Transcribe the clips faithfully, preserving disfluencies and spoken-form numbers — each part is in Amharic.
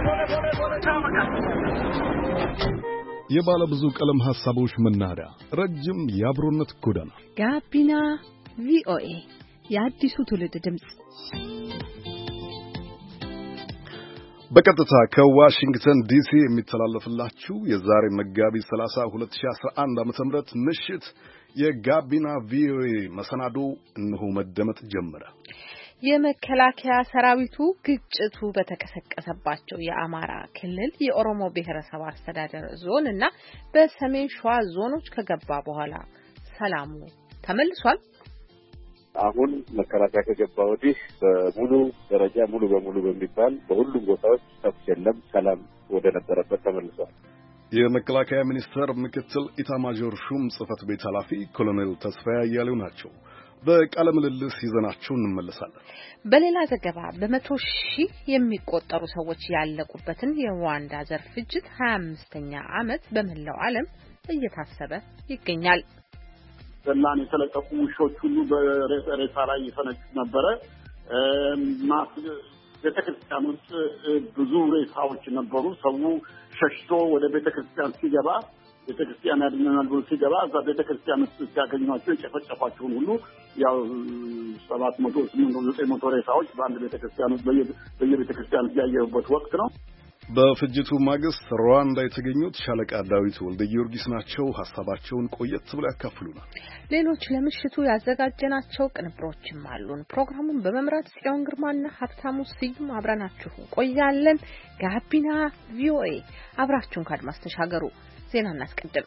የባለ ብዙ ቀለም ሐሳቦች መናኸሪያ ረጅም የአብሮነት ጎዳና ጋቢና ቪኦኤ የአዲሱ ትውልድ ድምጽ በቀጥታ ከዋሽንግተን ዲሲ የሚተላለፍላችሁ የዛሬ መጋቢት ሰላሳ ሁለት ሺህ አስራ አንድ ዓመተ ምህረት ምሽት የጋቢና ቪኦኤ መሰናዶ እነሆ መደመጥ ጀመረ። የመከላከያ ሰራዊቱ ግጭቱ በተከሰከሰባቸው የአማራ ክልል የኦሮሞ ብሔረሰብ አስተዳደር ዞን እና በሰሜን ሸዋ ዞኖች ከገባ በኋላ ሰላሙ ተመልሷል። አሁን መከላከያ ከገባ ወዲህ በሙሉ ደረጃ ሙሉ በሙሉ በሚባል በሁሉም ቦታዎች ተኩስ የለም፣ ሰላም ወደ ነበረበት ተመልሷል። የመከላከያ ሚኒስቴር ምክትል ኢታማዦር ሹም ጽህፈት ቤት ኃላፊ ኮሎኔል ተስፋዬ አያሌው ናቸው። በቃለ ምልልስ ይዘናቸው እንመለሳለን። በሌላ ዘገባ በመቶ ሺህ የሚቆጠሩ ሰዎች ያለቁበትን የሩዋንዳ ዘር ፍጅት ሀያ አምስተኛ ዓመት በመላው ዓለም እየታሰበ ይገኛል። ዘላን የተለቀቁ ውሾች ሁሉ በሬሳ ላይ ይፈነጩ ነበረ። ቤተክርስቲያን ውስጥ ብዙ ሬሳዎች ነበሩ። ሰው ሸሽቶ ወደ ቤተክርስቲያን ሲገባ ቤተክርስቲያን ያድነናል ብሎ ሲገባ እዛ ቤተክርስቲያን ውስጥ ሲያገኟቸው የጨፈጨፏቸውን ሁሉ ያው ሰባት መቶ ስምንት መቶ ዘጠኝ መቶ ሬሳዎች በአንድ ቤተክርስቲያን ውስጥ በየቤተክርስቲያን ያየሁበት ወቅት ነው። በፍጅቱ ማግስት ሩዋንዳ የተገኙት ሻለቃ ዳዊት ወልደ ጊዮርጊስ ናቸው። ሐሳባቸውን ቆየት ብለው ያካፍሉናል። ሌሎች ለምሽቱ ያዘጋጀናቸው ቅንብሮችም አሉን። ፕሮግራሙን በመምራት ጽዮን ግርማና ሀብታሙ ስዩም አብረናችሁ ቆያለን። ጋቢና ቪኦኤ አብራችሁን ካድማስ ተሻገሩ። ዜና እናስቀድም።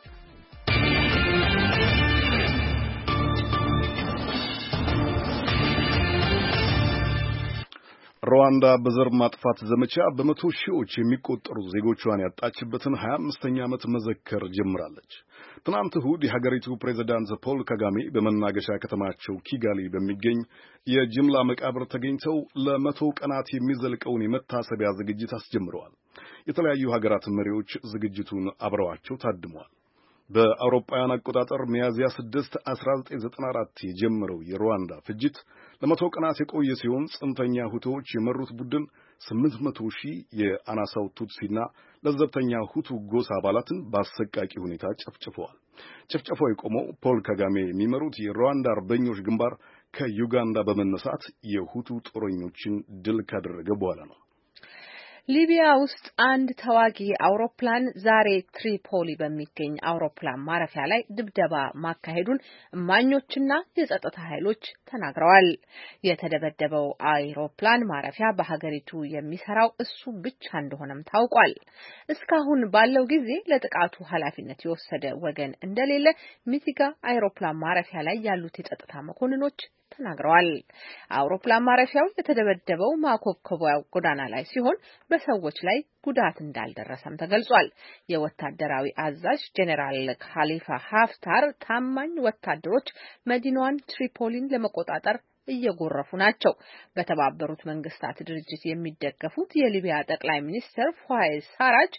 ሩዋንዳ በዘር ማጥፋት ዘመቻ በመቶ ሺዎች የሚቆጠሩ ዜጎቿን ያጣችበትን ሀያ አምስተኛ ዓመት መዘከር ጀምራለች። ትናንት እሁድ የሀገሪቱ ፕሬዝዳንት ፖል ካጋሜ በመናገሻ ከተማቸው ኪጋሊ በሚገኝ የጅምላ መቃብር ተገኝተው ለመቶ ቀናት የሚዘልቀውን የመታሰቢያ ዝግጅት አስጀምረዋል። የተለያዩ ሀገራት መሪዎች ዝግጅቱን አብረዋቸው ታድመዋል። በአውሮፓውያን አቆጣጠር ሚያዝያ ስድስት አስራ ዘጠኝ ዘጠና አራት የጀመረው የሩዋንዳ ፍጅት ለመቶ ቀናት የቆየ ሲሆን ጽንፈኛ ሁቶዎች የመሩት ቡድን ስምንት መቶ ሺህ የአናሳው ቱትሲና ለዘብተኛ ሁቱ ጎሳ አባላትን በአሰቃቂ ሁኔታ ጨፍጭፈዋል። ጭፍጨፋው የቆመው ፖል ካጋሜ የሚመሩት የሩዋንዳ አርበኞች ግንባር ከዩጋንዳ በመነሳት የሁቱ ጦረኞችን ድል ካደረገ በኋላ ነው። ሊቢያ ውስጥ አንድ ተዋጊ አውሮፕላን ዛሬ ትሪፖሊ በሚገኝ አውሮፕላን ማረፊያ ላይ ድብደባ ማካሄዱን እማኞችና የጸጥታ ኃይሎች ተናግረዋል። የተደበደበው አውሮፕላን ማረፊያ በሀገሪቱ የሚሰራው እሱ ብቻ እንደሆነም ታውቋል። እስካሁን ባለው ጊዜ ለጥቃቱ ኃላፊነት የወሰደ ወገን እንደሌለ ሚቲጋ አውሮፕላን ማረፊያ ላይ ያሉት የጸጥታ መኮንኖች ተናግረዋል። አውሮፕላን ማረፊያው የተደበደበው ማኮብኮቢያ ጎዳና ላይ ሲሆን በሰዎች ላይ ጉዳት እንዳልደረሰም ተገልጿል። የወታደራዊ አዛዥ ጄኔራል ካሊፋ ሀፍታር ታማኝ ወታደሮች መዲናዋን ትሪፖሊን ለመቆጣጠር እየጎረፉ ናቸው። በተባበሩት መንግስታት ድርጅት የሚደገፉት የሊቢያ ጠቅላይ ሚኒስትር ፋይዝ ሳራጅ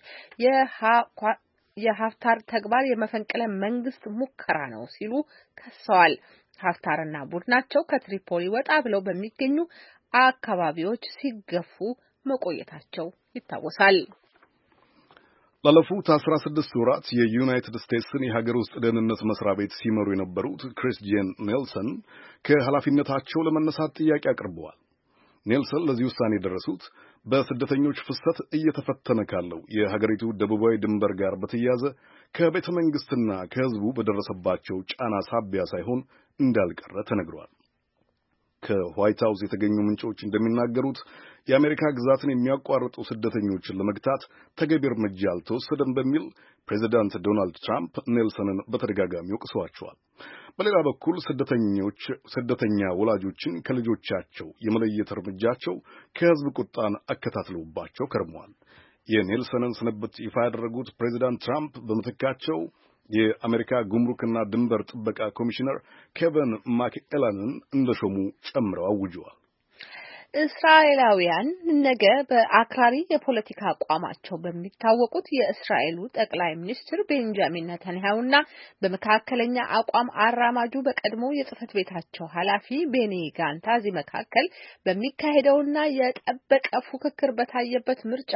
የሀፍታር ተግባር የመፈንቅለ መንግስት ሙከራ ነው ሲሉ ከሰዋል። ሀፍታርና ቡድናቸው ከትሪፖሊ ወጣ ብለው በሚገኙ አካባቢዎች ሲገፉ መቆየታቸው ይታወሳል። ላለፉት አስራ ስድስት ወራት የዩናይትድ ስቴትስን የሀገር ውስጥ ደህንነት መስሪያ ቤት ሲመሩ የነበሩት ክሪስቲያን ኔልሰን ከኃላፊነታቸው ለመነሳት ጥያቄ አቅርበዋል። ኔልሰን ለዚህ ውሳኔ የደረሱት በስደተኞች ፍሰት እየተፈተነ ካለው የሀገሪቱ ደቡባዊ ድንበር ጋር በተያያዘ ከቤተ መንግስትና ከህዝቡ በደረሰባቸው ጫና ሳቢያ ሳይሆን እንዳልቀረ ተነግሯል። ከዋይት ሃውስ የተገኙ ምንጮች እንደሚናገሩት የአሜሪካ ግዛትን የሚያቋርጡ ስደተኞችን ለመግታት ተገቢ እርምጃ አልተወሰደም በሚል ፕሬዚዳንት ዶናልድ ትራምፕ ኔልሰንን በተደጋጋሚ ወቅሰዋቸዋል። በሌላ በኩል ስደተኞች ስደተኛ ወላጆችን ከልጆቻቸው የመለየት እርምጃቸው ከህዝብ ቁጣን አከታትለውባቸው ከርመዋል። የኔልሰንን ስንብት ይፋ ያደረጉት ፕሬዚዳንት ትራምፕ በምትካቸው የአሜሪካ ጉምሩክና ድንበር ጥበቃ ኮሚሽነር ኬቨን ማክኤላንን እንደሾሙ ጨምረው አውጀዋል። እስራኤላውያን ነገ በአክራሪ የፖለቲካ አቋማቸው በሚታወቁት የእስራኤሉ ጠቅላይ ሚኒስትር ቤንጃሚን ኔታንያሁና በመካከለኛ አቋም አራማጁ በቀድሞ የጽህፈት ቤታቸው ኃላፊ ቤኒ ጋንታዚ መካከል በሚካሄደውና የጠበቀ ፉክክር በታየበት ምርጫ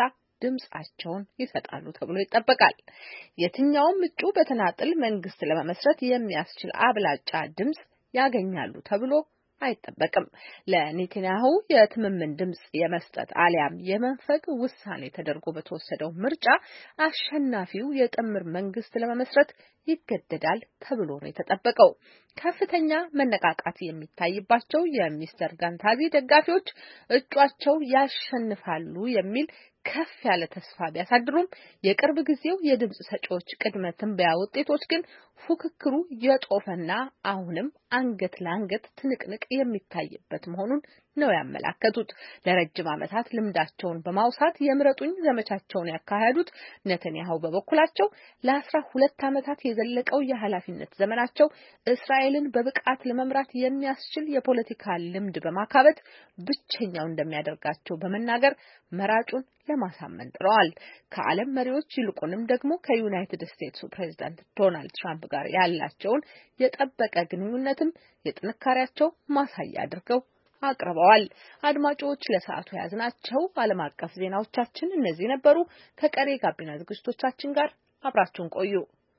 ድምጻቸውን ይሰጣሉ ተብሎ ይጠበቃል። የትኛውም እጩ በተናጥል መንግስት ለመመስረት የሚያስችል አብላጫ ድምጽ ያገኛሉ ተብሎ አይጠበቅም። ለኔታንያሁ የትምምን ድምጽ የመስጠት አሊያም የመንፈግ ውሳኔ ተደርጎ በተወሰደው ምርጫ አሸናፊው የጥምር መንግስት ለመመስረት ይገደዳል ተብሎ ነው የተጠበቀው። ከፍተኛ መነቃቃት የሚታይባቸው የሚስተር ጋንታዚ ደጋፊዎች እጯቸው ያሸንፋሉ የሚል ከፍ ያለ ተስፋ ቢያሳድሩም የቅርብ ጊዜው የድምጽ ሰጪዎች ቅድመ ትንበያ ውጤቶች ግን ፉክክሩ የጦፈና አሁንም አንገት ለአንገት ትንቅንቅ የሚታይበት መሆኑን ነው ያመላከቱት። ለረጅም ዓመታት ልምዳቸውን በማውሳት የምረጡኝ ዘመቻቸውን ያካሄዱት ኔታንያሁ በበኩላቸው ለአስራ ሁለት ዓመታት የዘለቀው የኃላፊነት ዘመናቸው እስራኤልን በብቃት ለመምራት የሚያስችል የፖለቲካ ልምድ በማካበት ብቸኛው እንደሚያደርጋቸው በመናገር መራጩን ለማሳመን ጥረዋል። ከዓለም መሪዎች ይልቁንም ደግሞ ከዩናይትድ ስቴትሱ ፕሬዝዳንት ዶናልድ ትራምፕ ጋር ያላቸውን የጠበቀ ግንኙነትም የጥንካሬያቸው ማሳያ አድርገው አቅርበዋል። አድማጮች ለሰዓቱ ያዝናቸው ዓለም አቀፍ ዜናዎቻችን እነዚህ ነበሩ። ከቀሪ ጋቢና ዝግጅቶቻችን ጋር አብራችሁን ቆዩ።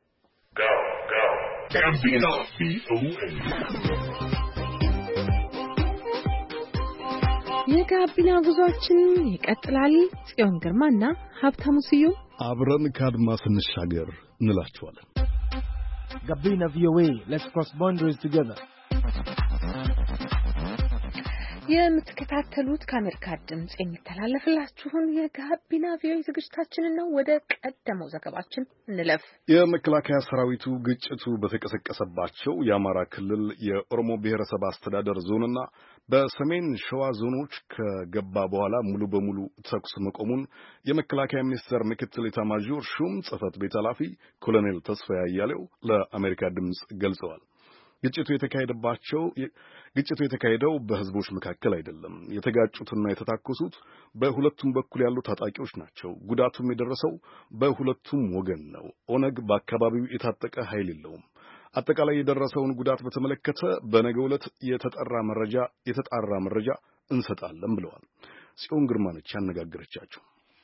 የጋቢና ጉዟችን ይቀጥላል። ጽዮን ግርማና ሀብታሙ ስዩም አብረን ከአድማስ እንሻገር እንላችኋለን። ጋቢና ቪኦኤ let's cross boundaries together። የምትከታተሉት ከአሜሪካ ድምጽ የሚተላለፍላችሁን የጋቢና ቪኦኤ ዝግጅታችንን ነው። ወደ ቀደመው ዘገባችን እንለፍ። የመከላከያ ሰራዊቱ ግጭቱ በተቀሰቀሰባቸው የአማራ ክልል የኦሮሞ ብሔረሰብ አስተዳደር ዞንና በሰሜን ሸዋ ዞኖች ከገባ በኋላ ሙሉ በሙሉ ተኩስ መቆሙን የመከላከያ ሚኒስቴር ምክትል ኤታማዦር ሹም ጽሕፈት ቤት ኃላፊ ኮሎኔል ተስፋዬ አያሌው ለአሜሪካ ድምጽ ገልጸዋል። ግጭቱ የተካሄደባቸው ግጭቱ የተካሄደው በህዝቦች መካከል አይደለም። የተጋጩትና የተታኮሱት በሁለቱም በኩል ያሉ ታጣቂዎች ናቸው። ጉዳቱም የደረሰው በሁለቱም ወገን ነው። ኦነግ በአካባቢው የታጠቀ ኃይል የለውም። አጠቃላይ የደረሰውን ጉዳት በተመለከተ በነገው ዕለት የተጣራ መረጃ የተጣራ መረጃ እንሰጣለን ብለዋል። ጽዮን ግርማ ነች ያነጋገረቻቸው።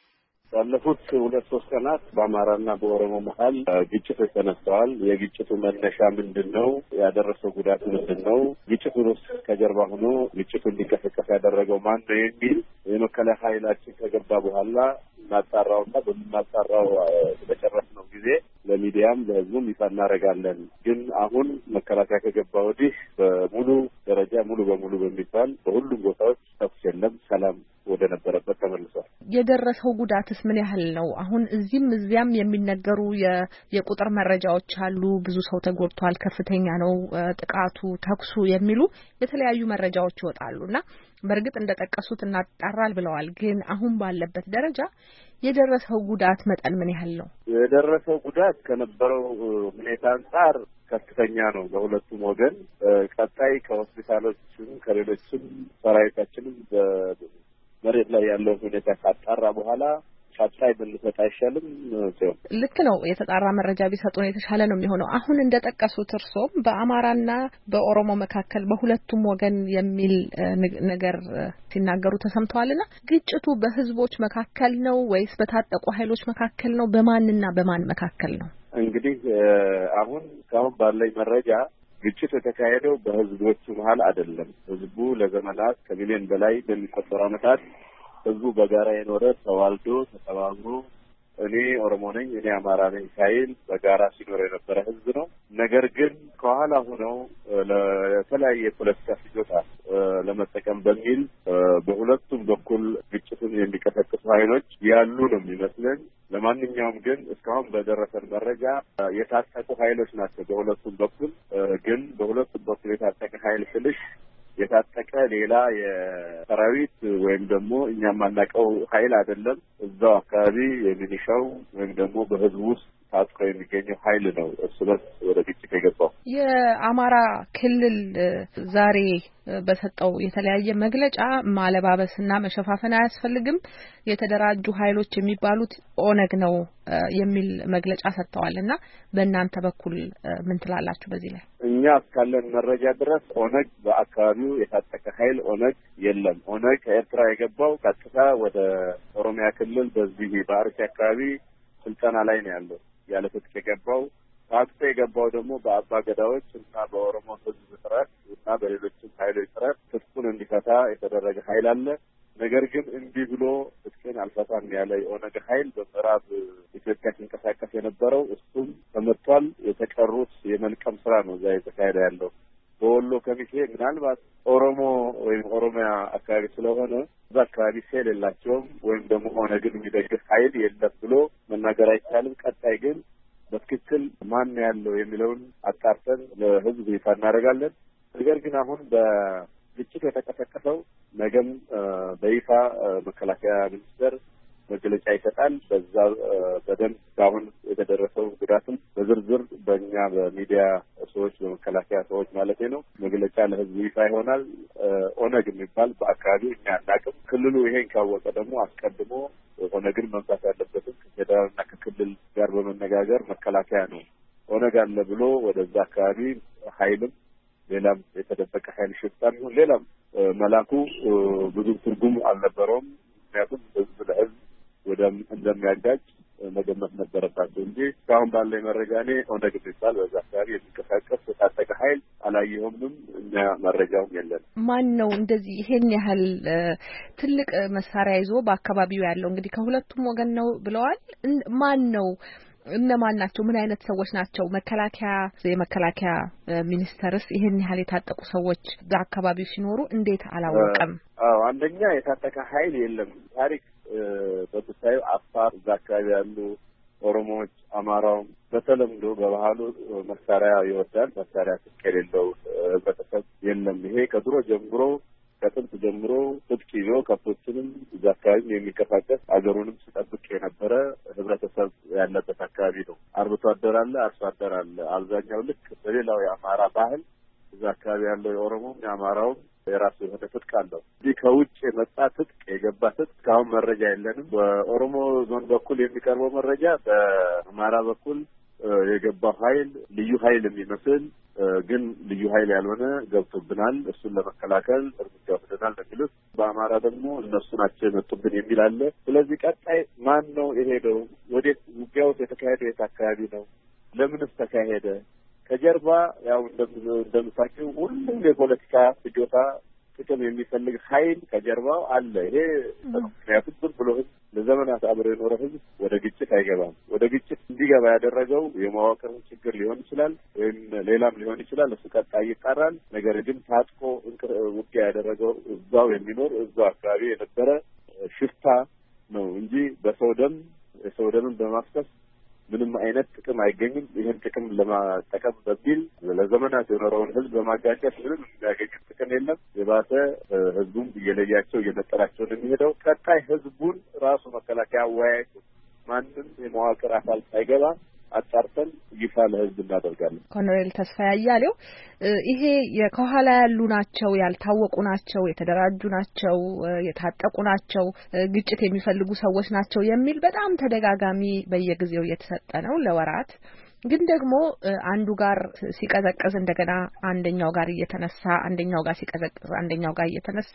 ባለፉት ሁለት ሶስት ቀናት በአማራና በኦሮሞ መሀል ግጭቶች ተነስተዋል። የግጭቱ መነሻ ምንድነው? ያደረሰው ጉዳት ምንድነው? ግጭቱን ውስጥ ከጀርባ ሆኖ ግጭቱ እንዲቀሰቀስ ያደረገው ማን ነው የሚል የመከላከያ ኃይላችን ከገባ በኋላ እናጣራውና በምናጣራው በጨረስነው ጊዜ ለሚዲያም ለህዝቡም ይፋ እናደርጋለን። ግን አሁን መከላከያ ከገባ ወዲህ በሙሉ ደረጃ ሙሉ በሙሉ በሚባል በሁሉም ቦታዎች ተኩስ የለም፣ ሰላም ወደ ነበረበት ተመልሷል። የደረሰው ጉዳትስ ምን ያህል ነው? አሁን እዚህም እዚያም የሚነገሩ የቁጥር መረጃዎች አሉ። ብዙ ሰው ተጎድቷል፣ ከፍተኛ ነው ጥቃቱ፣ ተኩሱ የሚሉ የተለያዩ መረጃዎች ይወጣሉና በእርግጥ እንደጠቀሱት እናጣራል ብለዋል። ግን አሁን ባለበት ደረጃ የደረሰው ጉዳት መጠን ምን ያህል ነው? የደረሰው ጉዳት ከነበረው ሁኔታ አንጻር ከፍተኛ ነው በሁለቱም ወገን። ቀጣይ ከሆስፒታሎችም ከሌሎችም ሰራዊታችንም መሬት ላይ ያለው ሁኔታ ካጣራ በኋላ ቀጣይ ብንሰጥ አይሻልም? ሲሆን ልክ ነው። የተጣራ መረጃ ቢሰጡን የተሻለ ነው የሚሆነው። አሁን እንደጠቀሱት እርሶም በአማራና በኦሮሞ መካከል በሁለቱም ወገን የሚል ነገር ሲናገሩ ተሰምተዋልና ግጭቱ በህዝቦች መካከል ነው ወይስ በታጠቁ ኃይሎች መካከል ነው? በማንና በማን መካከል ነው? እንግዲህ አሁን እስካሁን ባለኝ መረጃ ግጭቱ የተካሄደው በህዝቦቹ መሀል አይደለም። ህዝቡ ለዘመናት ከሚሊዮን በላይ በሚቆጠሩ ዓመታት ህዝቡ በጋራ የኖረ ተዋልዶ ተጠባብሮ እኔ ኦሮሞ ነኝ እኔ አማራ ነኝ ሳይል በጋራ ሲኖር የነበረ ህዝብ ነው። ነገር ግን ከኋላ ሆነው ለተለያየ የፖለቲካ ፍጆታ ለመጠቀም በሚል በሁለቱም በኩል ግጭቱን የሚቀሰቅሱ ኃይሎች ያሉ ነው የሚመስለን። ለማንኛውም ግን እስካሁን በደረሰን መረጃ የታጠቁ ኃይሎች ናቸው በሁለቱም በኩል። ግን በሁለቱም በኩል የታጠቀ ኃይል ስልሽ የታጠቀ ሌላ የሰራዊት ወይም ደግሞ እኛ የማናውቀው ኃይል አይደለም። እዛው አካባቢ የሚኒሻው ወይም ደግሞ በህዝቡ ውስጥ ታጥቆ የሚገኘው ኃይል ነው እሱ በስ ወደ ግጭት የገባው። የአማራ ክልል ዛሬ በሰጠው የተለያየ መግለጫ ማለባበስና መሸፋፈን አያስፈልግም፣ የተደራጁ ኃይሎች የሚባሉት ኦነግ ነው የሚል መግለጫ ሰጥተዋልና በእናንተ በኩል ምን ትላላችሁ በዚህ ላይ? እኛ እስካለን መረጃ ድረስ ኦነግ በአካባቢው የታጠቀ ኃይል ኦነግ የለም። ኦነግ ከኤርትራ የገባው ቀጥታ ወደ ኦሮሚያ ክልል በዚህ በአርሲ አካባቢ ስልጠና ላይ ነው ያለው። ያለ ትጥቅ የገባው ታጥቆ የገባው ደግሞ በአባ ገዳዎች እና በኦሮሞ ሕዝብ ጥረት እና በሌሎችም ኃይሎች ጥረት ትጥቁን እንዲፈታ የተደረገ ኃይል አለ። ነገር ግን እንዲህ ብሎ ትጥቅን አልፈታም ያለ የኦነግ ኃይል በምዕራብ ኢትዮጵያ ሲንቀሳቀስ የነበረው እሱም ተመቷል። የተቀሩት የመልቀም ስራ ነው እዛ የተካሄደ ያለው። በወሎ ከሚሴ ምናልባት ኦሮሞ ወይም ኦሮሚያ አካባቢ ስለሆነ እዛ አካባቢ ሴል የላቸውም ወይም ደግሞ ኦነግን የሚደግፍ ኃይል የለም ብሎ መናገር አይቻልም። ቀጣይ ግን በትክክል ማን ያለው የሚለውን አጣርተን ለህዝብ ይፋ እናደርጋለን። ነገር ግን አሁን በግጭት የተቀሰቀሰው ነገም በይፋ መከላከያ ሚኒስቴር መግለጫ ይሰጣል። በዛ በደንብ አሁን የተደረሰው ጉዳትም በዝርዝር በእኛ በሚዲያ ሰዎች በመከላከያ ሰዎች ማለት ነው መግለጫ ለህዝብ ይፋ ይሆናል። ኦነግ የሚባል በአካባቢው እኛ አናውቅም። ክልሉ ይሄን ካወቀ ደግሞ አስቀድሞ ኦነግን መምታት ያለበትም ከፌደራልና ከክልል ጋር በመነጋገር መከላከያ ነው ኦነግ አለ ብሎ ወደዛ አካባቢ ኃይልም ሌላም የተደበቀ ኃይል ሽፍታም ይሁን ሌላም መላኩ ብዙ ትርጉም አልነበረውም። ምክንያቱም ህዝብ ለህዝብ ወደ እንደሚያጋጭ መገመት ነበረባቸው እንጂ እስካሁን ባለኝ መረጃ እኔ ኦነግ የሚባል በዛ አካባቢ የሚንቀሳቀስ የታጠቀ ኃይል አላየሁምም። እኛ መረጃውም የለን። ማን ነው እንደዚህ ይሄን ያህል ትልቅ መሳሪያ ይዞ በአካባቢው ያለው? እንግዲህ ከሁለቱም ወገን ነው ብለዋል። ማን ነው? እነማን ናቸው? ምን አይነት ሰዎች ናቸው? መከላከያ የመከላከያ ሚኒስተርስ ይሄን ያህል የታጠቁ ሰዎች በአካባቢው ሲኖሩ እንዴት አላወቀም? አዎ አንደኛ የታጠቀ ኃይል የለም። ታሪክ በተሳዩ አፋር እዛ አካባቢ ያሉ ኦሮሞዎች፣ አማራው በተለምዶ በባህሉ መሳሪያ ይወዳል። መሳሪያ ትጥቅ የሌለው ህብረተሰብ የለም። ይሄ ከድሮ ጀምሮ ከጥንት ጀምሮ ትጥቅ ይዞ ከብቶችንም እዛ አካባቢ የሚንቀሳቀስ አገሩንም ሲጠብቅ የነበረ ህብረተሰብ ያለበት አካባቢ ነው። አርብቶ አደር አለ፣ አርሶ አደር አለ። አብዛኛው ልክ በሌላው የአማራ ባህል እዛ አካባቢ ያለው የኦሮሞም የአማራውም የራሱ የሆነ ትጥቅ አለው። እዚህ ከውጭ የመጣ ትጥቅ የገባ ትጥቅ እስካሁን መረጃ የለንም። በኦሮሞ ዞን በኩል የሚቀርበው መረጃ በአማራ በኩል የገባው ኃይል ልዩ ኃይል የሚመስል ግን ልዩ ኃይል ያልሆነ ገብቶብናል፣ እሱን ለመከላከል እርምጃ ወስደናል የሚሉት፣ በአማራ ደግሞ እነሱ ናቸው የመጡብን የሚል አለ። ስለዚህ ቀጣይ ማን ነው የሄደው? ወዴት ውጊያው የተካሄደው? የት አካባቢ ነው? ለምንስ ተካሄደ? ከጀርባ ያው እንደምታውቂው ሁሉም የፖለቲካ ፍጆታ ጥቅም የሚፈልግ ኃይል ከጀርባው አለ። ይሄ ምክንያቱም ዝም ብሎ ህዝብ ለዘመናት አብሮ የኖረ ህዝብ ወደ ግጭት አይገባም። ወደ ግጭት እንዲገባ ያደረገው የመዋቅር ችግር ሊሆን ይችላል ወይም ሌላም ሊሆን ይችላል። እሱ ቀጣይ ይጣራል። ነገር ግን ታጥቆ ውጊያ ያደረገው እዛው የሚኖር እዛው አካባቢ የነበረ ሽፍታ ነው እንጂ በሰው ደም የሰው ደምን በማፍሰስ ምንም አይነት ጥቅም አይገኝም። ይህን ጥቅም ለማጠቀም በሚል ለዘመናት የኖረውን ህዝብ በማጋጨት ምንም የሚያገኙት ጥቅም የለም። የባሰ ህዝቡም እየለያቸው እየነጠላቸው ነው የሚሄደው። ቀጣይ ህዝቡን ራሱ መከላከያ አወያይቶ ማንም የመዋቅር አካል ሳይገባ አጣርተን ይፋ ለህዝብ እናደርጋለን። ኮሎኔል ተስፋዬ አያሌው ይሄ ከኋላ ያሉ ናቸው፣ ያልታወቁ ናቸው፣ የተደራጁ ናቸው፣ የታጠቁ ናቸው፣ ግጭት የሚፈልጉ ሰዎች ናቸው የሚል በጣም ተደጋጋሚ በየጊዜው እየተሰጠ ነው ለወራት። ግን ደግሞ አንዱ ጋር ሲቀዘቅዝ እንደገና አንደኛው ጋር እየተነሳ አንደኛው ጋር ሲቀዘቅዝ አንደኛው ጋር እየተነሳ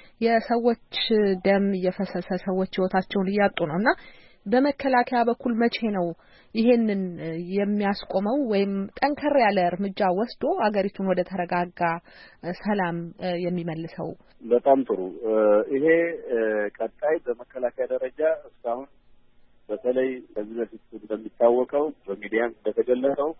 የሰዎች ደም እየፈሰሰ ሰዎች ህይወታቸውን እያጡ ነውና በመከላከያ በኩል መቼ ነው ይሄንን የሚያስቆመው ወይም ጠንከር ያለ እርምጃ ወስዶ አገሪቱን ወደ ተረጋጋ ሰላም የሚመልሰው? በጣም ጥሩ። ይሄ ቀጣይ በመከላከያ ደረጃ እስካሁን በተለይ ከዚህ በፊት እንደሚታወቀው በሚዲያም እንደተገለጸው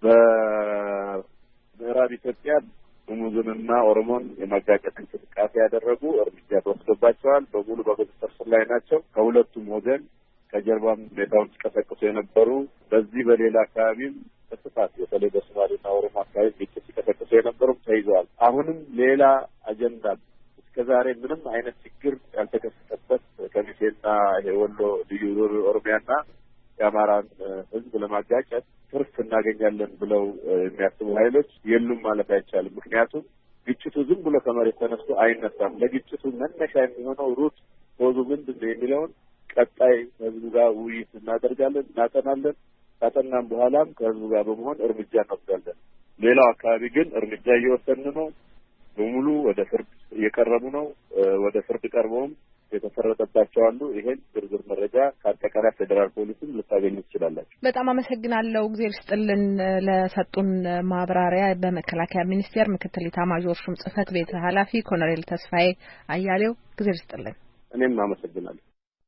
በምዕራብ ኢትዮጵያ ሙሙዝንና ኦሮሞን የማጋጨት እንቅስቃሴ ያደረጉ እርምጃ ተወስዶባቸዋል። በሙሉ በቁጥጥር ስር ላይ ናቸው። ከሁለቱም ወገን ከጀርባም ሁኔታውን ሲቀሰቅሱ የነበሩ በዚህ በሌላ አካባቢም በስፋት በተለይ በሶማሌና ኦሮሞ አካባቢ ግጭት ሲቀሰቅሱ የነበሩም ተይዘዋል። አሁንም ሌላ አጀንዳ እስከዛሬ ምንም አይነት ችግር ያልተከሰተበት ከሚሴና የወሎ ልዩ ዞን ኦሮሚያና የአማራን ህዝብ ለማጋጨት ትርፍ እናገኛለን ብለው የሚያስቡ ኃይሎች የሉም ማለት አይቻልም። ምክንያቱም ግጭቱ ዝም ብሎ ከመሬት ተነስቶ አይነሳም። ለግጭቱ መነሻ የሚሆነው ሩት ኮዙ ምንድን ነው የሚለውን ቀጣይ ህዝቡ ጋር ውይይት እናደርጋለን፣ እናጠናለን። ካጠናን በኋላም ከህዝቡ ጋር በመሆን እርምጃ እንወስዳለን። ሌላው አካባቢ ግን እርምጃ እየወሰድን ነው። በሙሉ ወደ ፍርድ እየቀረቡ ነው። ወደ ፍርድ ቀርበውም የተፈረደባቸው አሉ። ይሄን ዝርዝር መረጃ ከአጠቃላይ ፌዴራል ፖሊስም ልታገኙ ትችላላችሁ። በጣም አመሰግናለሁ። እግዚአብሔር ይስጥልን ለሰጡን ማብራሪያ። በመከላከያ ሚኒስቴር ምክትል ኤታማዦር ሹም ጽህፈት ቤት ኃላፊ ኮሎኔል ተስፋዬ አያሌው እግዚአብሔር ይስጥልን። እኔም አመሰግናለሁ።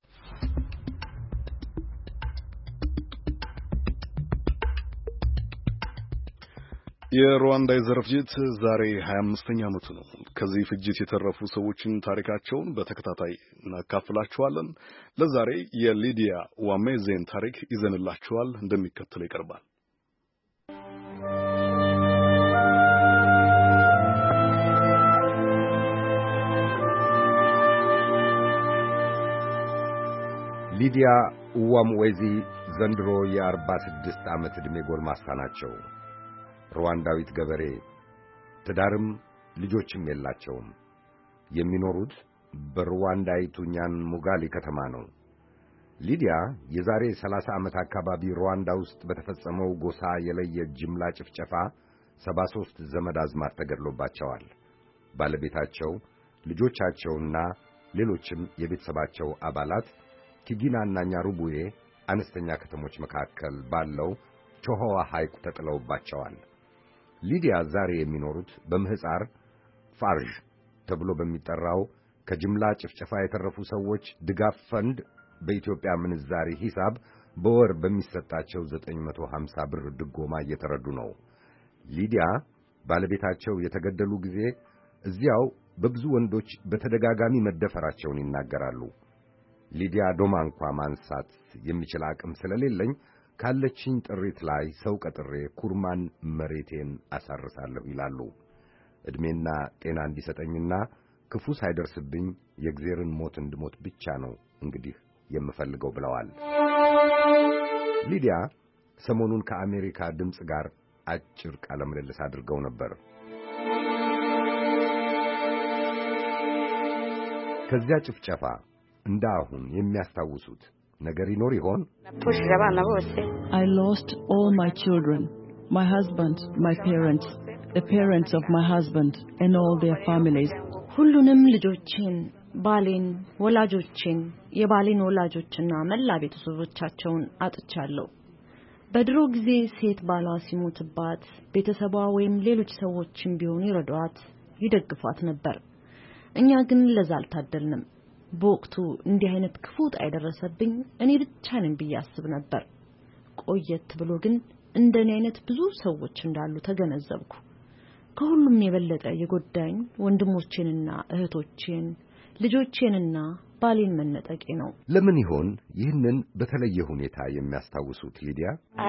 የሩዋንዳ የዘር ፍጅት ዛሬ ሀያ አምስተኛ ዓመቱ ነው። ከዚህ ፍጅት የተረፉ ሰዎችን ታሪካቸውን በተከታታይ እናካፍላችኋለን። ለዛሬ የሊዲያ ዋሜዜን ታሪክ ይዘንላችኋል፣ እንደሚከተለው ይቀርባል። ሊዲያ ዋሜዜ ዘንድሮ የአርባ ስድስት ዓመት ዕድሜ ጎልማሳ ናቸው። ሩዋንዳዊት ገበሬ፣ ትዳርም ልጆችም የላቸውም። የሚኖሩት በሩዋንዳይቱ ኛን ሙጋሊ ከተማ ነው። ሊዲያ የዛሬ ሰላሳ ዓመት አካባቢ ሩዋንዳ ውስጥ በተፈጸመው ጎሳ የለየ ጅምላ ጭፍጨፋ ሰባ ሦስት ዘመድ አዝማድ ተገድሎባቸዋል። ባለቤታቸው፣ ልጆቻቸውና ሌሎችም የቤተሰባቸው አባላት ኪጊናና ኛሩቡዬ አነስተኛ ከተሞች መካከል ባለው ቾሆዋ ሐይቅ ተጥለውባቸዋል። ሊዲያ ዛሬ የሚኖሩት በምህፃር ፋርዥ ተብሎ በሚጠራው ከጅምላ ጭፍጨፋ የተረፉ ሰዎች ድጋፍ ፈንድ በኢትዮጵያ ምንዛሪ ሂሳብ በወር በሚሰጣቸው ዘጠኝ መቶ ሀምሳ ብር ድጎማ እየተረዱ ነው። ሊዲያ ባለቤታቸው የተገደሉ ጊዜ እዚያው በብዙ ወንዶች በተደጋጋሚ መደፈራቸውን ይናገራሉ። ሊዲያ ዶማ እንኳ ማንሳት የሚችል አቅም ስለሌለኝ ካለችኝ ጥሪት ላይ ሰው ቀጥሬ ኩርማን መሬቴን አሳርሳለሁ ይላሉ። እድሜና ጤና እንዲሰጠኝና ክፉ ሳይደርስብኝ የእግዚአብሔርን ሞት እንድሞት ብቻ ነው እንግዲህ የምፈልገው ብለዋል። ሊዲያ ሰሞኑን ከአሜሪካ ድምጽ ጋር አጭር ቃለ ምልልስ አድርገው ነበር። ከዚያ ጭፍጨፋ እንዳሁን የሚያስታውሱት ነገር ይኖር ይሆን? I lost all my children, my husband, my parents, the parents of my husband and all their families. ሁሉንም ልጆቼን፣ ባሌን፣ ወላጆቼን፣ የባሌን ወላጆችና መላ ቤተሰቦቻቸውን አጥቻለሁ። በድሮ ጊዜ ሴት ባሏ ሲሞትባት ቤተሰቧ ወይም ሌሎች ሰዎችም ቢሆኑ ይረዷት፣ ይደግፏት ነበር። እኛ ግን ለዛ አልታደልንም። በወቅቱ እንዲህ አይነት ክፉት አይደረሰብኝ እኔ ብቻ ነኝ ብያስብ ነበር። ቆየት ብሎ ግን እንደኔ አይነት ብዙ ሰዎች እንዳሉ ተገነዘብኩ። ከሁሉም የበለጠ የጎዳኝ ወንድሞቼንና እህቶቼን፣ ልጆቼንና ባሌን መነጠቄ ነው። ለምን ይሆን ይህንን በተለየ ሁኔታ የሚያስታውሱት? ሊዲያ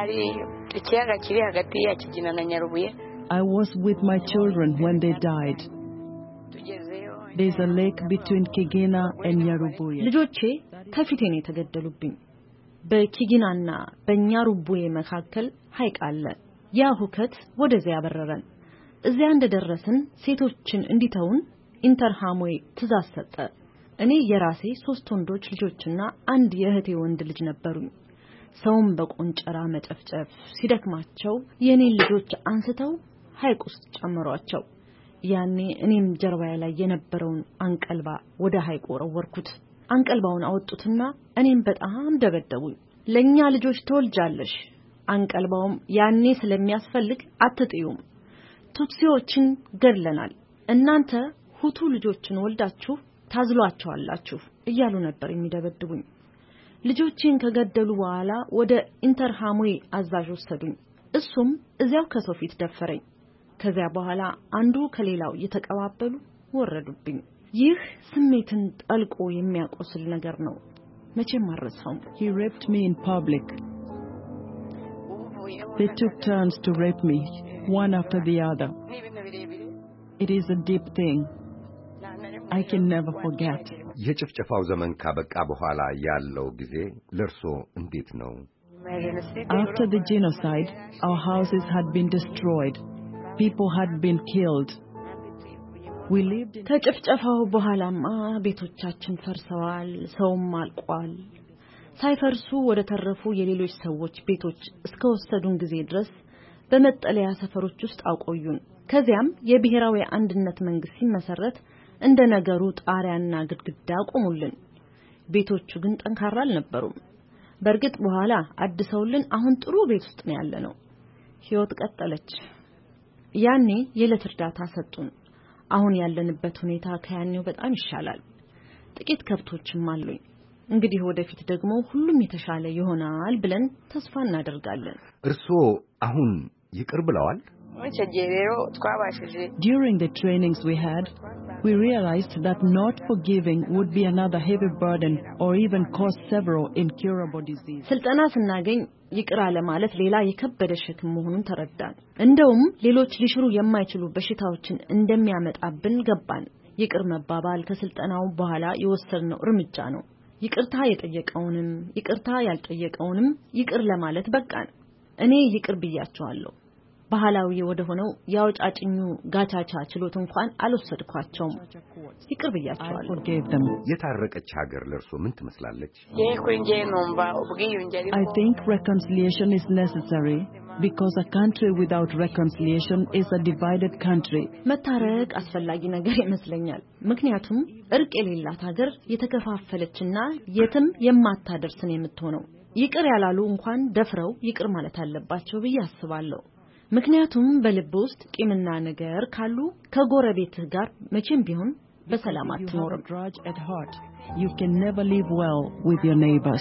I was with my children when they died. There's a lake between Kigina and Nyarubuye. ልጆቼ ከፊቴ ነው የተገደሉብኝ። በኪጊናና በኛሩቡዬ መካከል ሐይቅ አለ። ያ ሁከት ወደዚያ ያበረረን። እዚያ እንደደረስን ሴቶችን እንዲተውን ኢንተርሃሞይ ትእዛዝ ሰጠ። እኔ የራሴ ሶስት ወንዶች ልጆችና አንድ የእህቴ ወንድ ልጅ ነበሩኝ። ሰውም በቆንጨራ መጨፍጨፍ ሲደክማቸው የኔን ልጆች አንስተው ሐይቅ ውስጥ ጨመሯቸው። ያኔ እኔም ጀርባዬ ላይ የነበረውን አንቀልባ ወደ ሐይቁ ወረወርኩት። አንቀልባውን አወጡትና እኔም በጣም ደበደቡኝ። ለኛ ልጆች ተወልጃለሽ፣ አንቀልባውም ያኔ ስለሚያስፈልግ አትጥዩም፣ ቱትሲዎችን ገድለናል፣ እናንተ ሁቱ ልጆችን ወልዳችሁ ታዝሏቸዋላችሁ እያሉ ነበር የሚደበድቡኝ። ልጆቼን ከገደሉ በኋላ ወደ ኢንተርሃሞይ አዛዥ ወሰዱኝ። እሱም እዚያው ከሰው ፊት ደፈረኝ። ከዚያ በኋላ አንዱ ከሌላው እየተቀባበሉ ወረዱብኝ። ይህ ስሜትን ጠልቆ የሚያቆስል ነገር ነው። መቼም አልረሳውም። He raped me in public. They took turns to rape me, one after the other. It is a deep thing. I can never forget. የጭፍጨፋው ዘመን ካበቃ በኋላ ያለው ጊዜ ለርሶ እንዴት ነው? After the genocide, our houses had been destroyed. People had been killed. We lived in ከጭፍጨፋው በኋላማ ቤቶቻችን ፈርሰዋል፣ ሰውም አልቋል። ሳይፈርሱ ወደ ተረፉ የሌሎች ሰዎች ቤቶች እስከ ወሰዱን ጊዜ ድረስ በመጠለያ ሰፈሮች ውስጥ አቆዩን። ከዚያም የብሔራዊ አንድነት መንግስት ሲመሰረት እንደ ነገሩ ጣሪያና ግድግዳ ቆሙልን። ቤቶቹ ግን ጠንካራ አልነበሩም። በርግጥ በኋላ አድሰውልን አሁን ጥሩ ቤት ውስጥ ነው ያለነው። ህይወት ቀጠለች። ያኔ የዕለት እርዳታ ሰጡን። አሁን ያለንበት ሁኔታ ከያኔው በጣም ይሻላል። ጥቂት ከብቶችም አሉኝ። እንግዲህ ወደፊት ደግሞ ሁሉም የተሻለ ይሆናል ብለን ተስፋ እናደርጋለን። እርሶ አሁን ይቅር ብለዋል? During the trainings we had, we realized that not forgiving would be another heavy burden or even cause several incurable diseases. ስልጠና ስናገኝ ይቅር አለ ማለት ሌላ የከበደ ሸክም መሆኑን ተረዳን። እንደውም ሌሎች ሊሽሩ የማይችሉ በሽታዎችን እንደሚያመጣብን ገባን። ይቅር መባባል ከስልጠናው በኋላ የወሰድነው እርምጃ ነው። ይቅርታ የጠየቀውንም ይቅርታ ያልጠየቀውንም ይቅር ለማለት በቃን። እኔ ይቅር ብያቸዋለሁ። ባህላዊ ወደ ሆነው ያውጫጭኙ ጋቻቻ ችሎት እንኳን አልወሰድኳቸውም። ይቅር ብያቸዋለሁ። የታረቀች ሀገር ለርሶ ምን ትመስላለች? I think reconciliation is necessary because a country without reconciliation is a divided country. መታረቅ አስፈላጊ ነገር ይመስለኛል። ምክንያቱም እርቅ የሌላት ሀገር የተከፋፈለችና የትም የማታደርስን የምትሆነው። ይቅር ያላሉ እንኳን ደፍረው ይቅር ማለት አለባቸው ብዬ አስባለሁ። ምክንያቱም በልብ ውስጥ ቂምና ነገር ካሉ ከጎረቤትህ ጋር መቼም ቢሆን በሰላም አትኖርም። At heart, you can never live well with your neighbors.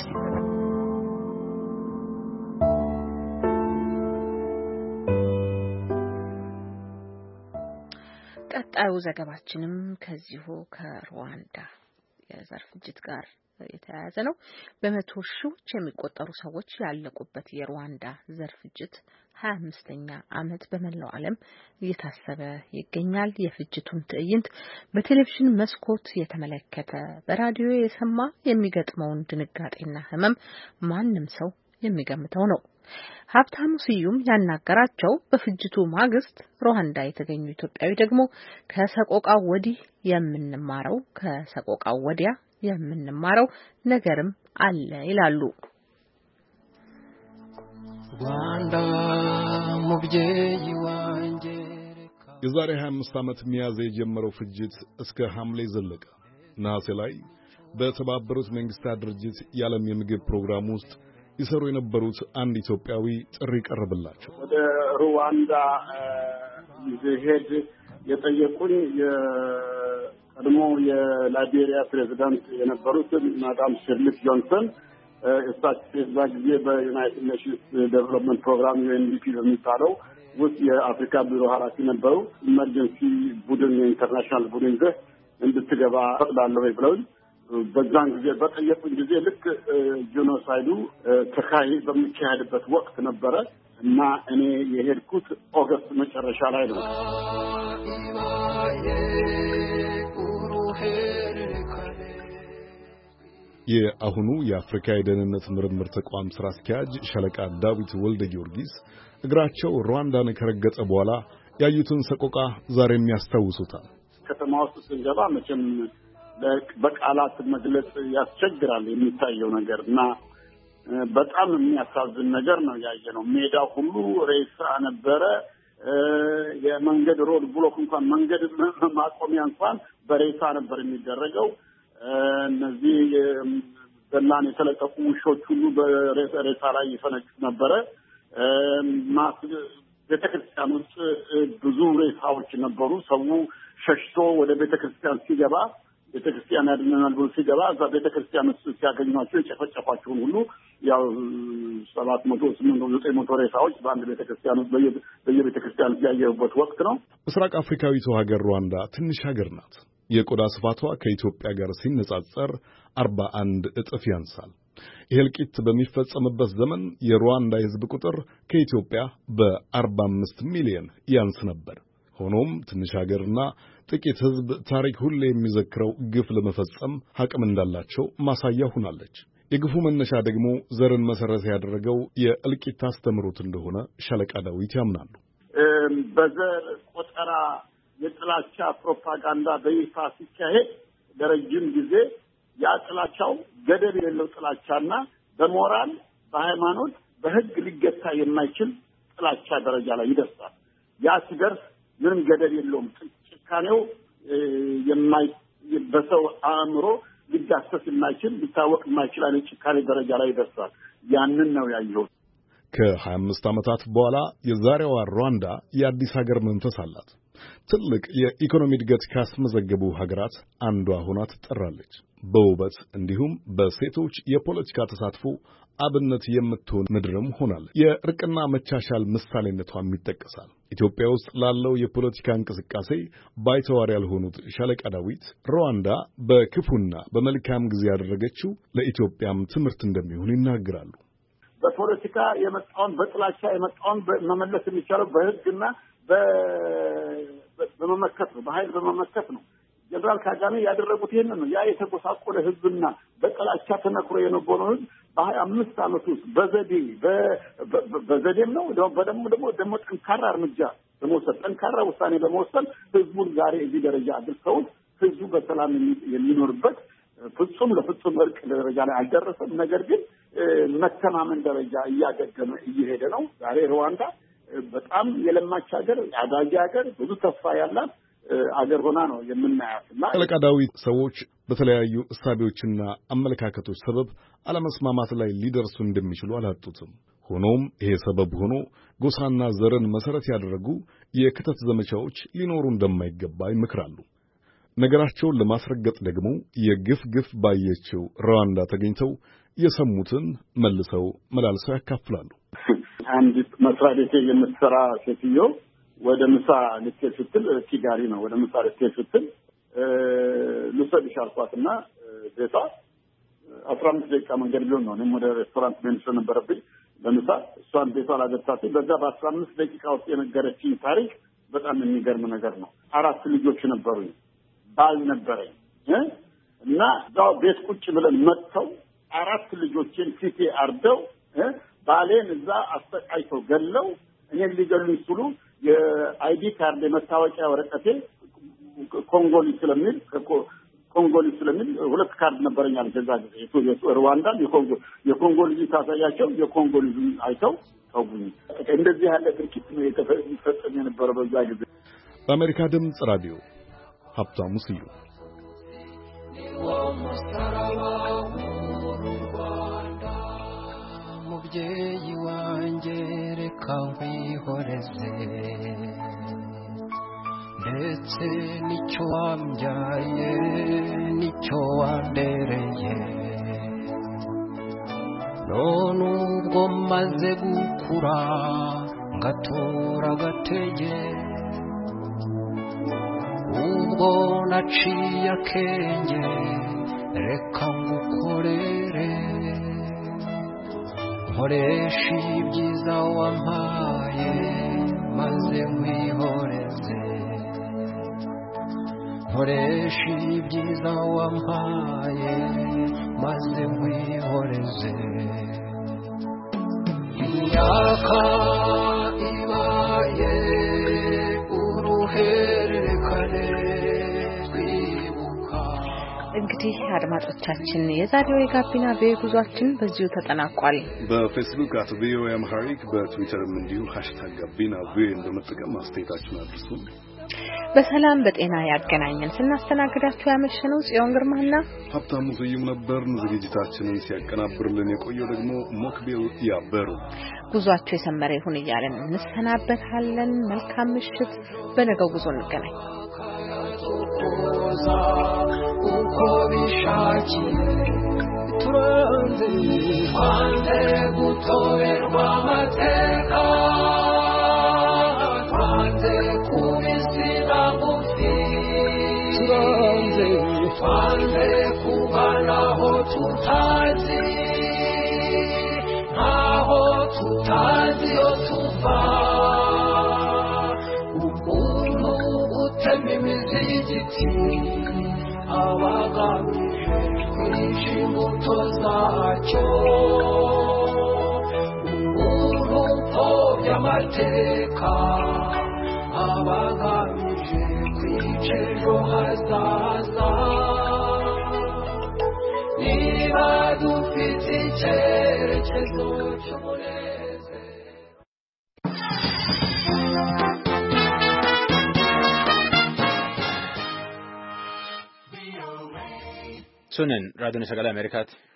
ቀጣዩ ዘገባችንም ከዚሁ ከሩዋንዳ የዘር ፍጅት ጋር የተያያዘ ነው። በመቶ ሺዎች የሚቆጠሩ ሰዎች ያለቁበት የሩዋንዳ ዘር ፍጅት ሀያ አምስተኛ ዓመት በመላው ዓለም እየታሰበ ይገኛል። የፍጅቱን ትዕይንት በቴሌቪዥን መስኮት የተመለከተ በራዲዮ የሰማ የሚገጥመውን ድንጋጤና ህመም ማንም ሰው የሚገምተው ነው። ሀብታሙ ስዩም ያናገራቸው በፍጅቱ ማግስት ሩዋንዳ የተገኙ ኢትዮጵያዊ ደግሞ ከሰቆቃው ወዲህ የምንማረው ከሰቆቃው ወዲያ የምንማረው ነገርም አለ ይላሉ። የዛሬ ሀያ አምስት ዓመት ሚያዝያ የጀመረው ፍጅት እስከ ሐምሌ ዘለቀ። ነሐሴ ላይ በተባበሩት መንግስታት ድርጅት የዓለም የምግብ ፕሮግራም ውስጥ ይሰሩ የነበሩት አንድ ኢትዮጵያዊ ጥሪ ቀረበላቸው። ወደ ሩዋንዳ ይሄድ የጠየቁኝ ቀድሞ የላይቤሪያ ፕሬዝዳንት የነበሩት ማዳም ሸርሊፍ ጆንሰን እሳቸው በዛ ጊዜ በዩናይትድ ኔሽንስ ዴቨሎፕመንት ፕሮግራም ዩኤንዲፒ በሚባለው ውስጥ የአፍሪካ ቢሮ ኃላፊ ነበሩ። ኢመርጀንሲ ቡድን የኢንተርናሽናል ቡድን ዘ እንድትገባ ፈቅዳለሁ ብለው በዛን ጊዜ በጠየቁኝ ጊዜ ልክ ጂኖሳይዱ ተካሂድ በሚካሄድበት ወቅት ነበረ እና እኔ የሄድኩት ኦገስት መጨረሻ ላይ ነው። የአሁኑ የአፍሪካ የደህንነት ምርምር ተቋም ስራ አስኪያጅ ሻለቃ ዳዊት ወልደ ጊዮርጊስ እግራቸው ሩዋንዳን ከረገጠ በኋላ ያዩትን ሰቆቃ ዛሬም ያስታውሱታል። ከተማ ውስጥ ስንገባ መቼም በቃላት መግለጽ ያስቸግራል የሚታየው ነገር እና በጣም የሚያሳዝን ነገር ነው ያየነው። ሜዳው ሁሉ ሬሳ ነበረ። የመንገድ ሮድ ብሎክ እንኳን መንገድ ማቆሚያ እንኳን በሬሳ ነበር የሚደረገው። እነዚህ ዘላን የተለቀቁ ውሾች ሁሉ በሬሳ ላይ ይፈነጩ ነበረ። ቤተክርስቲያን ውስጥ ብዙ ሬሳዎች ነበሩ። ሰው ሸሽቶ ወደ ቤተክርስቲያን ሲገባ ቤተክርስቲያን ያድነናል ብሎ ሲገባ እዛ ቤተክርስቲያን ውስጥ ሲያገኟቸው የጨፈጨፏቸውን ሁሉ ያው ሰባት መቶ ስምንት መቶ ዘጠኝ መቶ ሬሳዎች በአንድ ቤተክርስቲያን ውስጥ በየቤተክርስቲያን ያየሁበት ወቅት ነው። ምስራቅ አፍሪካዊቱ ሀገር ሩዋንዳ ትንሽ ሀገር ናት። የቆዳ ስፋቷ ከኢትዮጵያ ጋር ሲነጻጸር አርባ አንድ እጥፍ ያንሳል። ይህ እልቂት በሚፈጸምበት ዘመን የሩዋንዳ የሕዝብ ቁጥር ከኢትዮጵያ በአርባ አምስት ሚሊዮን ያንስ ነበር። ሆኖም ትንሽ ሀገርና ጥቂት ሕዝብ ታሪክ ሁሌ የሚዘክረው ግፍ ለመፈጸም አቅም እንዳላቸው ማሳያ ሆናለች። የግፉ መነሻ ደግሞ ዘርን መሰረት ያደረገው የእልቂት አስተምሮት እንደሆነ ሻለቃ ዳዊት ያምናሉ። በዘር ቆጠራ የጥላቻ ፕሮፓጋንዳ በይፋ ሲካሄድ ለረጅም ጊዜ ያ ጥላቻው ገደብ የሌለው ጥላቻና በሞራል በሃይማኖት በህግ ሊገታ የማይችል ጥላቻ ደረጃ ላይ ይደርሳል። ያ ሲደርስ ምንም ገደብ የለውም። ጭካኔው የማይ በሰው አእምሮ ሊዳሰስ የማይችል ሊታወቅ የማይችል አይነት ጭካኔ ደረጃ ላይ ይደርሳል። ያንን ነው ያየው። ከሀያ አምስት ዓመታት በኋላ የዛሬዋ ሩዋንዳ የአዲስ ሀገር መንፈስ አላት። ትልቅ የኢኮኖሚ እድገት ካስመዘገቡ ሀገራት አንዷ ሆና ትጠራለች። በውበት እንዲሁም በሴቶች የፖለቲካ ተሳትፎ አብነት የምትሆን ምድርም ሆናለች። የእርቅና መቻቻል ምሳሌነቷም ይጠቀሳል። ኢትዮጵያ ውስጥ ላለው የፖለቲካ እንቅስቃሴ ባይተዋር ያልሆኑት ሻለቃ ዳዊት ሩዋንዳ በክፉና በመልካም ጊዜ ያደረገችው ለኢትዮጵያም ትምህርት እንደሚሆን ይናገራሉ። በፖለቲካ የመጣውን በጥላቻ የመጣውን መመለስ የሚቻለው በህግና በመመከት ነው፣ በኃይል በመመከት ነው። ጀነራል ካጋሜ ያደረጉት ይሄንን ነው። ያ የተጎሳቆለ ህዝብና በጥላቻ ተነክሮ የነበረው ህዝብ በሀያ አምስት ዓመት ውስጥ በዘዴ በዘዴም ነው ደግሞ ደግሞ ደግሞ ጠንካራ እርምጃ በመውሰድ ጠንካራ ውሳኔ በመወሰን ህዝቡን ዛሬ እዚህ ደረጃ አድርሰው ህዝቡ በሰላም የሚኖርበት ፍጹም ለፍጹም እርቅ ደረጃ ላይ አልደረሰም። ነገር ግን መተማመን ደረጃ እያገገመ እየሄደ ነው። ዛሬ ሩዋንዳ በጣም የለማች ሀገር፣ አዳጊ ሀገር፣ ብዙ ተስፋ ያላት አገር ሆና ነው የምናያት። እና ሻለቃ ዳዊት ሰዎች በተለያዩ እሳቤዎችና አመለካከቶች ሰበብ አለመስማማት ላይ ሊደርሱ እንደሚችሉ አላጡትም። ሆኖም ይሄ ሰበብ ሆኖ ጎሳና ዘርን መሰረት ያደረጉ የክተት ዘመቻዎች ሊኖሩ እንደማይገባ ይመክራሉ። ነገራቸውን ለማስረገጥ ደግሞ የግፍ ግፍ ባየችው ሩዋንዳ ተገኝተው የሰሙትን መልሰው መላልሰው ያካፍላሉ። አንድ መስሪያ ቤት የምትሰራ ሴትዮ ወደ ምሳ ልትሄድ ስትል ኪጋሊ ነው ወደ ምሳ ልትሄድ ስትል ልውሰድሽ አልኳትና ቤቷ አስራ አምስት ደቂቃ መንገድ ቢሆን ነው። እኔም ወደ ሬስቶራንት መሄድ ስለነበረብኝ ለምሳ እሷን ቤቷ ላገታች በዛ በአስራ አምስት ደቂቃ ውስጥ የነገረችኝ ታሪክ በጣም የሚገርም ነገር ነው። አራት ልጆች ነበሩኝ፣ ባል ነበረኝ እና እዛው ቤት ቁጭ ብለን መጥተው አራት ልጆችን ፊቴ አርደው ባሌን እዛ አስተቃይተው ገለው እኔን ሊገሉኝ ሲሉ የአይዲ ካርድ የመታወቂያ ወረቀቴ ኮንጎሊ ስለሚል ኮንጎሊ ስለሚል ሁለት ካርድ ነበረኛል። ከዛ ጊዜ ሩዋንዳ የኮንጎ የኮንጎ ልጅ ታሳያቸው የኮንጎ ልጅ አይተው ተውኝ። እንደዚህ ያለ ድርጊት ነው የተፈጸመ የነበረው በዛ ጊዜ። በአሜሪካ ድምፅ ራዲዮ ሀብታሙ ስዩም mubyeyi wanjye reka nkwihoreze ndetse nicyo wambyaye nicyo wandereye none ubwo maze gukura ngatora agatege ubwo naciye akenge reka ngukorere nkoresha ibyiza wampaye maze nkwihoreze nkoresha ibyiza wampaye maze nkwihoreze imyaka ibaye uruhererekane እንግዲህ አድማጮቻችን የዛሬው የጋቢና በጉዟችን በዚሁ ተጠናቋል። በፌስቡክ አት ቪኦኤ አምሃሪክ በትዊተርም እንዲሁ ሃሽታግ ጋቢና ቪኦኤ እንደምትጠቀሙ አስተያየታችሁን አድርሱ። በሰላም በጤና ያገናኘን። ስናስተናግዳችሁ ያመሸነው ጽዮን ግርማና ሀብታሙ ስዩም ነበርን። ዝግጅታችንን ሲያቀናብርልን የቆየው ደግሞ ሞክቤል ያበሩ። ጉዟችሁ የሰመረ ይሁን እያለን እንሰናበታለን። መልካም ምሽት። በነገው ጉዞ እንገናኝ። uko bishakiye turanze hanze gutorerwa amateka hanze kubisira gufi turanze hanze kubanaho tutazi aho tutazi yo tuva ukuntu utema imizi y'igiti abagamije kwisha imbuto macho urupo y'amateka abagamije kwicejo hazaza niba dufite icyerekezo cy'umunezero. Sunen raadiyoon sagalee Ameerikaati.